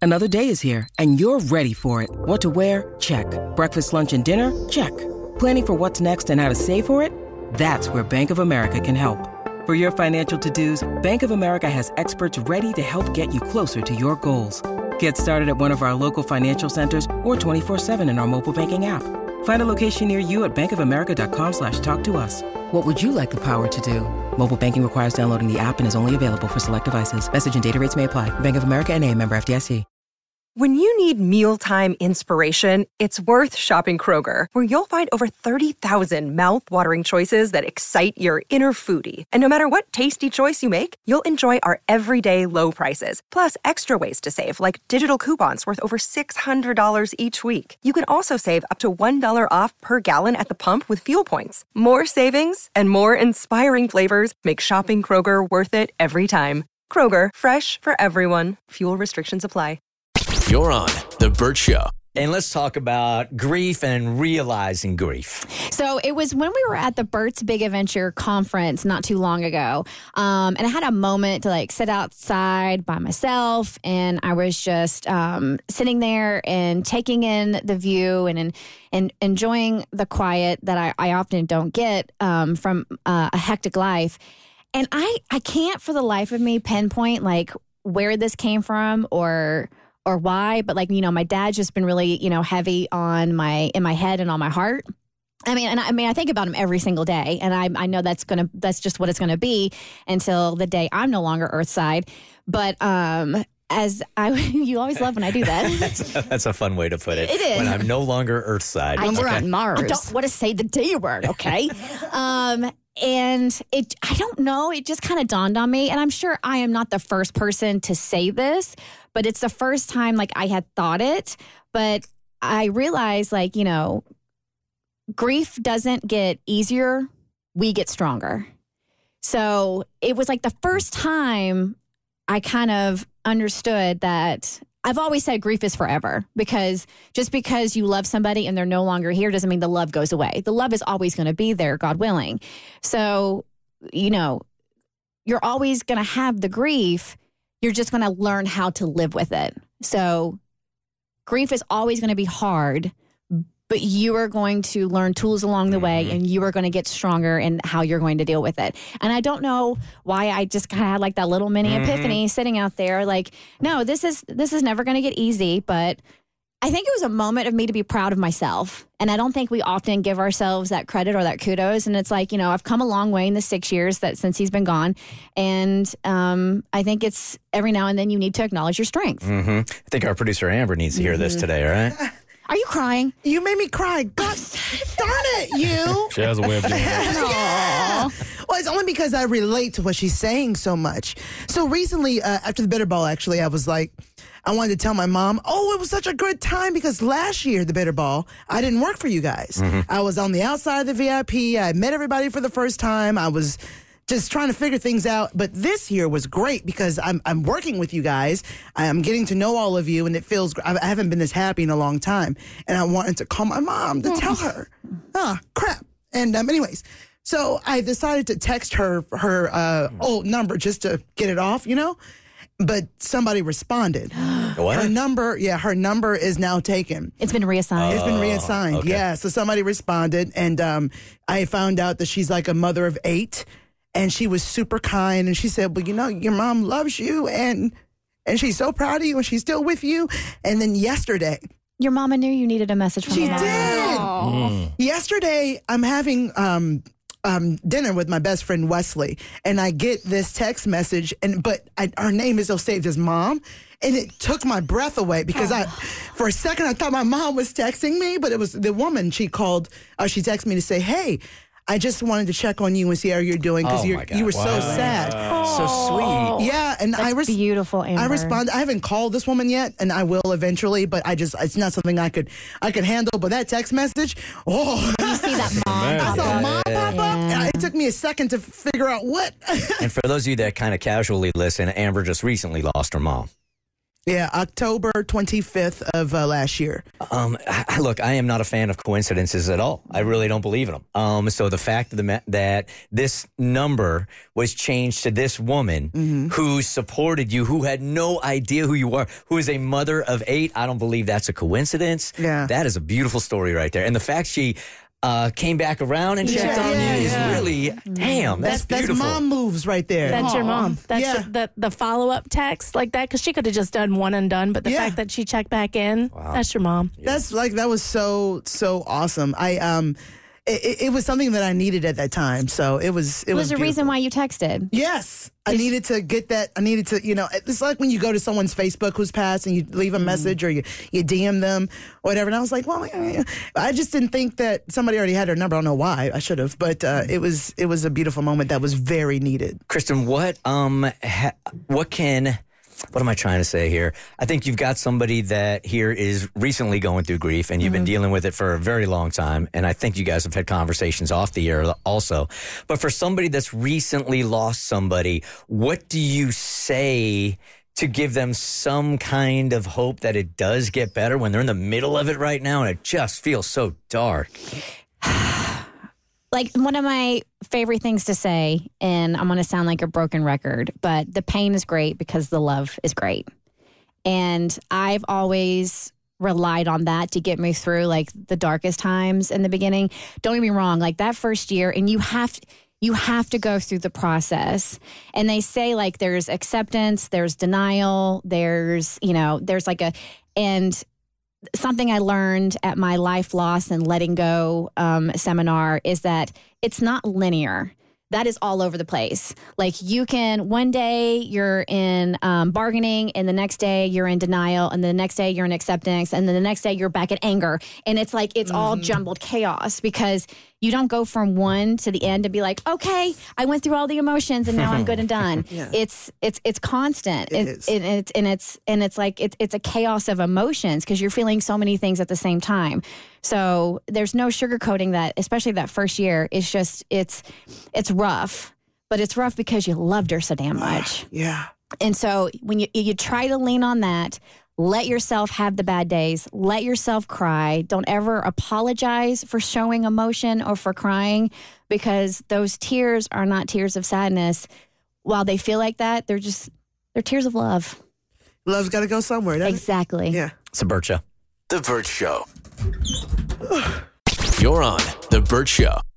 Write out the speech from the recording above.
Another day is here, and you're ready for it. What to wear? Check. Breakfast, lunch, and dinner? Check. Planning for what's next and how to save for it? That's where Bank of America can help. For your financial to-dos, Bank of America has experts ready to help get you closer to your goals. Get started at one of our local financial centers or 24/7 in our mobile banking app. Find a location near you at bankofamerica.com/talktous. What would you like the power to do? Mobile banking requires downloading the app and is only available for select devices. Message and data rates may apply. Bank of America N.A., member FDIC. When you need mealtime inspiration, it's worth shopping Kroger, where you'll find over 30,000 mouth-watering choices that excite your inner foodie. And no matter what tasty choice you make, you'll enjoy our everyday low prices, plus extra ways to save, like digital coupons worth over $600 each week. You can also save up to $1 off per gallon at the pump with fuel points. More savings and more inspiring flavors make shopping Kroger worth it every time. Kroger, fresh for everyone. Fuel restrictions apply. You're on The Bert Show. And let's talk about grief and realizing grief. So it was when we were at the Bert's Big Adventure conference not too long ago. And I had a moment to sit outside by myself. And I was just sitting there and taking in the view and enjoying the quiet that I often don't get from a hectic life. And I can't for the life of me pinpoint where this came from or why, but my dad's just been really, heavy in my head and on my heart. I think about him every single day, and I know that's just what it's gonna be until the day I'm no longer Earthside. But you always love when I do that. That's a fun way to put it. It is. When I'm no longer Earthside. When we're on Mars. I don't want to say the D word, okay? And I don't know, it just kind of dawned on me, and I'm sure I am not the first person to say this, but it's the first time I had thought it, but I realized grief doesn't get easier, we get stronger. So it was the first time I kind of understood that. I've always said grief is forever, because just because you love somebody and they're no longer here doesn't mean the love goes away. The love is always going to be there, God willing. So, you're always going to have the grief. You're just going to learn how to live with it. So grief is always going to be hard, but you are going to learn tools along the way, and you are going to get stronger in how you're going to deal with it. And I don't know why I just kind of had that little mini epiphany sitting out there. No, this is never going to get easy, but I think it was a moment of me to be proud of myself. And I don't think we often give ourselves that credit or that kudos. And it's I've come a long way in the 6 years since he's been gone. And I think it's every now and then you need to acknowledge your strength. Mm-hmm. I think our producer Amber needs to hear this today, right? Are you crying? You made me cry. God darn it, you. She has a way of doing that. Yeah. Well, it's only because I relate to what she's saying so much. So recently, after the Bitter Ball, actually, I was I wanted to tell my mom, it was such a good time because last year, the Bitter Ball, I didn't work for you guys. I was on the outside of the VIP. I met everybody for the first time. I was just trying to figure things out. But this year was great because I'm working with you guys. I'm getting to know all of you, and it feels I haven't been this happy in a long time. And I wanted to call my mom to tell her. Crap. And anyways, so I decided to text her old number just to get it off, But somebody responded. What? Her number is now taken. It's been reassigned. It's been reassigned, okay. yeah. So somebody responded, and I found out that she's a mother of 8, and she was super kind, and she said, well, your mom loves you, and she's so proud of you, and she's still with you. And then yesterday... Your mama knew you needed a message from She her. did. Yesterday, I'm having... dinner with my best friend Wesley, and I get this text message, but her name is still saved as Mom, and it took my breath away because for a second I thought my mom was texting me, but it was the woman. She called, she texted me to say, hey, I just wanted to check on you and see how you're doing because you were so sad. So sweet. Yeah, and That's beautiful, Amber. I responded. I haven't called this woman yet, and I will eventually, but it's not something I could handle. But that text message, You see that mom. I saw Mom pop up. And it took me a second to figure out what. And for those of you that kind of casually listen, Amber just recently lost her mom. Yeah, October 25th of last year. Look, I am not a fan of coincidences at all. I really don't believe in them. So the fact that this number was changed to this woman who supported you, who had no idea who you were, who is a mother of 8, I don't believe that's a coincidence. Yeah. That is a beautiful story right there. And the fact she came back around and checked on you is really, damn, that's beautiful. That's mom moves right there. That's your mom. That's Yeah. the follow-up text like that, because she could have just done one and done, but the fact that she checked back in, that's your mom. That was so awesome. It was something that I needed at that time. So it was Was the beautiful. reason why you texted? Yes. I needed to get that. I needed to, it's like when you go to someone's Facebook who's passed and you leave a message or you DM them or whatever. And I was like, well, I just didn't think that somebody already had her number. I don't know why. I should have. But it was a beautiful moment that was very needed. Kristen, what am I trying to say here? I think you've got somebody that here is recently going through grief, and you've been dealing with it for a very long time. And I think you guys have had conversations off the air also. But for somebody that's recently lost somebody, what do you say to give them some kind of hope that it does get better when they're in the middle of it right now and it just feels so dark? Like, one of my favorite things to say, and I'm going to sound like a broken record, but the pain is great because the love is great. And I've always relied on that to get me through, like, the darkest times in the beginning. Don't get me wrong, like, that first year, and you have to go through the process. And they say, like, there's acceptance, there's denial, there's and something I learned at my Life Loss and Letting Go seminar is that it's not linear. That is all over the place. Like, you can, one day you're in bargaining, and the next day you're in denial, and the next day you're in acceptance, and then the next day you're back at anger. And it's like, it's all jumbled chaos because you don't go from one to the end and be like, okay, I went through all the emotions and now I'm good and done. It's constant. It's a chaos of emotions because you're feeling so many things at the same time. So there's no sugarcoating that, especially that first year. It's just, it's rough, but it's rough because you loved her so damn much. Yeah. And so when you try to lean on that, let yourself have the bad days. Let yourself cry. Don't ever apologize for showing emotion or for crying, because those tears are not tears of sadness. While they feel like that, they're tears of love. Love's got to go somewhere. Doesn't Exactly. it? Yeah. It's a Burt Show. The Burt Show. You're on The Burt Show.